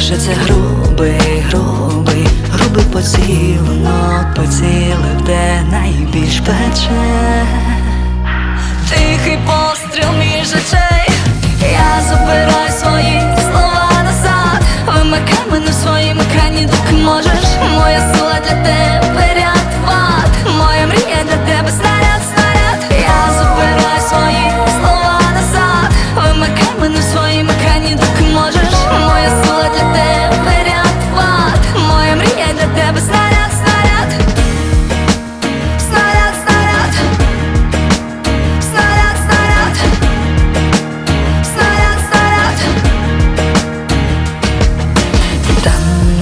Може це грубий поцілунок, поцілив, де найбільш пече. Тихий постріл між очей, я забираю свої слова назад. Вимикай мене в своїм екрані, доки можеш. Моя сила для тебе рятувати, моя мрія для тебе снаряд, снаряд. Я забираю свої слова назад. Вимикай мене в своїм екрані, доки можеш. Моя сила для тебе рятувати, моя мрія для тебе снаряд, снаряд. Снаряд, снаряд. Снаряд, снаряд. Снаряд, снаряд. Там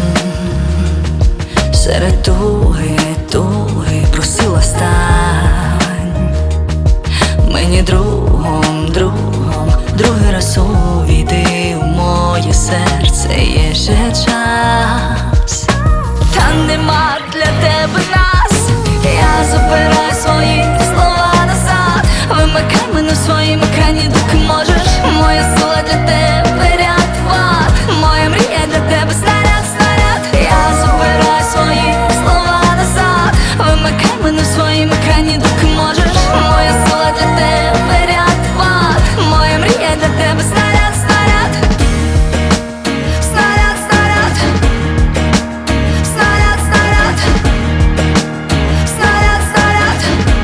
серед туги просила стань мені другом, другий раз увійди у моє серце, є ще час. Та нема для тебе нас, я забираю свої слова назад. Вимикай мене в своїм екрані, доки можеш. Моя сила для тебе рятувати, моя мрія для тебе снаряд, снаряд. Я забираю свої слова назад. Вимикай мене в своїм екрані, доки можеш. Моя сила для тебе рятувати, моя мрія для тебе снаряд, снаряд. Снаряд, снаряд. Снаряд, снаряд. Снаряд, снаряд.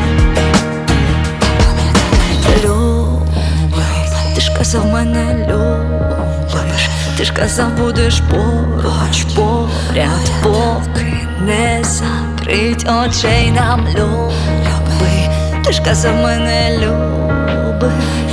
Любий, ти ж казав, мене любиш. Ти ж казав, будеш поруч, поряд, поки не закрить очей нам, любий. Ти ж казав, мене любиш.